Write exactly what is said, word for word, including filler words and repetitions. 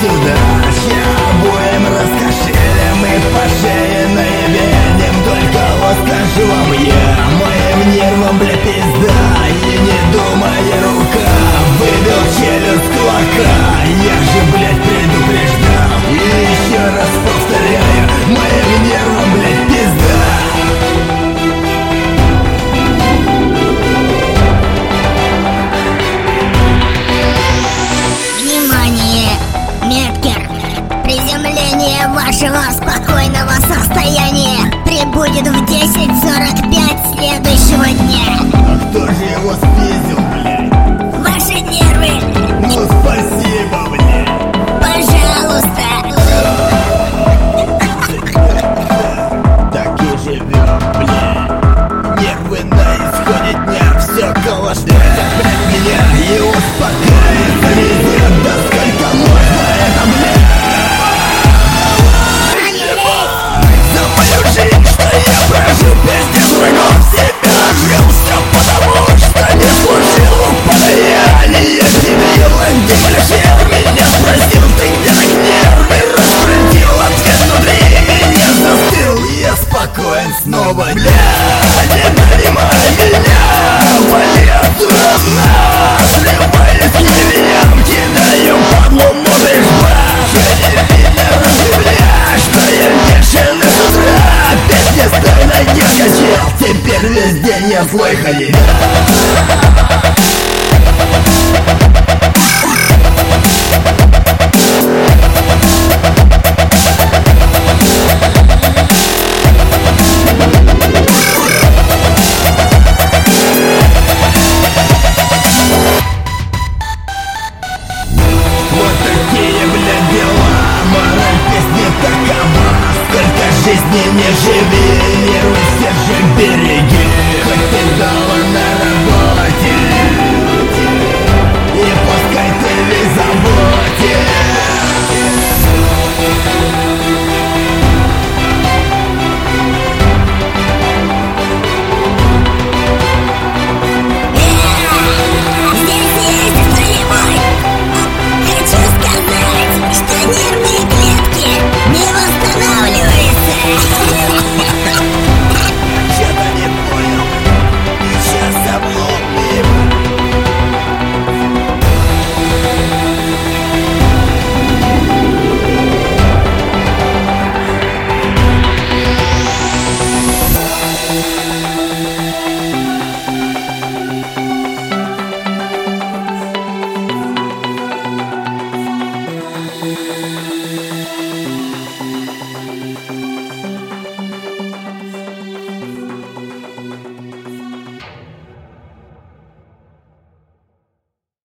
сюда. Обоим раскошелем и по шее наебенем. Только вот скажу вам я, моим нервам, бля, пизда. И не думая рука, выбил челюсть кулака. Я же, блядь, предупреждал. И еще раз повторяю, моим нервам, блядь, пизда. Приземление вашего спокойного состояния прибудет в десять сорок пять следующего дня. А кто же его спиздил, блядь? Ваши нервы. Ну спасибо, блядь. Пожалуйста. Так и живем, блядь. Нервы на исходе дня. Все калашня, блядь, меня и успокоит президент. Да сколько можно это, блядь? Я прожил пиздец врагов себя жил все потому, что не служил подаяние дебил. Антиполишер меня спросил, ты где так нервы раскрутил. Ответ внутри меня застыл. Я спокоен снова, бля. Не нанимай меня, вали отсюда. Сливаясь к деревьям, кидаем под луну дышба. Что не видно, разбавля, что я бешеный с утра. Опять не стой на не скачал, теперь весь день я злой ходил.